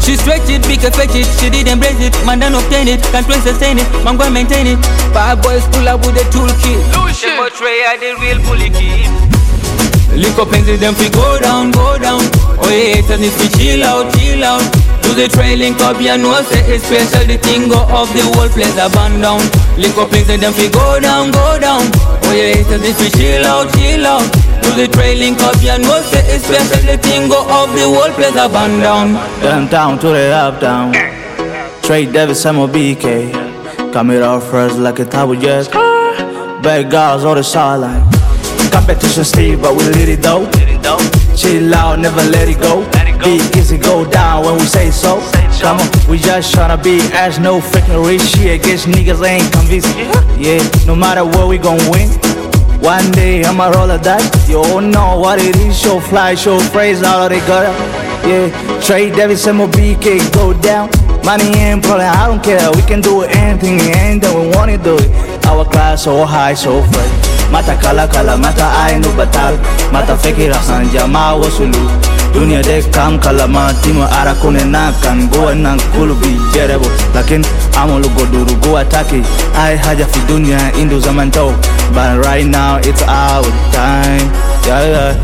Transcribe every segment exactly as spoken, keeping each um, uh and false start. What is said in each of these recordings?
She stretch it, we can fetch it. She did embrace it, man don't obtain it. Can't try sustain it, man go maintain it. Bad boys pull up with the toolkit. They portray are the real bully kid. Lick up and them fi go down, go down. Oh yeah, haters need to chill out, chill out. Do the trailing up, you know say it's special. The thing go off, the whole place a burn down. Lick up and them fi go down, go down. Oh yeah, haters need to chill out, chill out. Do the trailing up, you know say it's special. The thing go off, the whole place a burn down. Downtown to the uptown. Trade Davis, M O B K. Come it off first like a top of jazz. Bad guys on the sideline. Competition Steve, but we let it go. Chill out, never let it go. Be easy, go down when we say so. Come on, we just tryna be ass, no freaking rich shit. Guess niggas ain't convinced. Yeah, no matter what, we gon' win. One day I'ma roll a dice. You all know what it is. Show fly, show praise, all of they got up. Yeah, Trade Davis, M O B K, go down. Money ain't problem, I don't care. We can do anything, anything we wanna do it. Our class so high, so fresh. Mata kala kala, mata ainu batal. Mata fikira sanja ma wasulu. Dunia de kam kala matima ara kune nakan. Goa nang kulu bi jerebo. Lakin amulu goduru goa taki. Ai haja fi dunia indu zaman tau. But right now it's our time. Yeah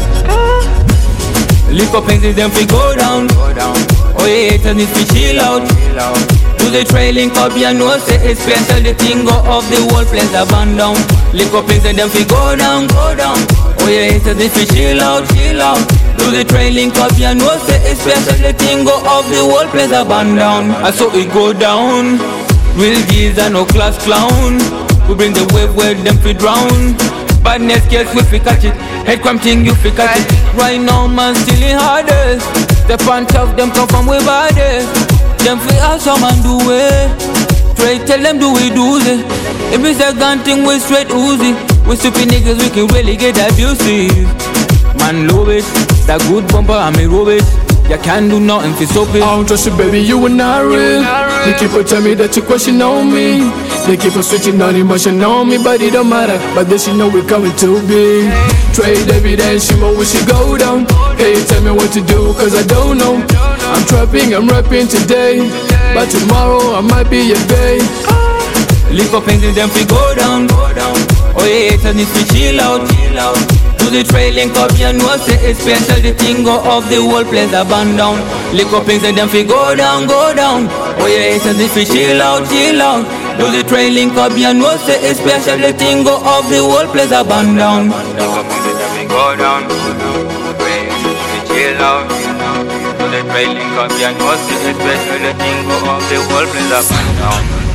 yeah. Lick up and them fi go down, go down. Oh yeah, haters need to chill out, chill out. Do the trailing up, you know say it's special. The thing go off, the whole place a burn down. Lick up and them fi go down, go down. Oh yeah, haters need to chill out, chill out. Do the trailing up, you know say it's special. The thing go off, the whole place a burn down. I saw it go down. Real geezer, no class clown. We bring the wave where them fi drown. Badness case we fi catch it. Head crime thing you fi catch it. Right now man still in hardest. Step on top them come from we baddest. Them fi ask some and do it. Try tell them do we do it. If it's a gun thing we straight Uzi. We stupid niggas we can really get abusive. Man love it. That good bumper and me roll it. You can't do nothing for stop it. I don't trust you, baby, you are not real. They keep on telling me that you question on me. They keep on switching on emotion on me, but it don't matter. But then she know we're coming too big. Trade every day, she know we should go down. Hey, tell me what to do, cause I don't know. I'm trapping, I'm rapping today, but tomorrow I might be your babe. Lick up and them fi go down, go down. Oh yeah, haters need to chill out, chill out. Do the trailing up, you know say it's special. The thing go off, the whole place a burn down. Lick up and them fi go down, go down. Oh yeah, haters need to chill out, chill out. Do the trailing up, you know say it's special. The thing go off, the whole place a burn down. Lick up and them fi go down, go down. Oh yeah, haters chill out, chill out. Do the trailing up, you know say it's special. The thing go off, the whole place a burn down.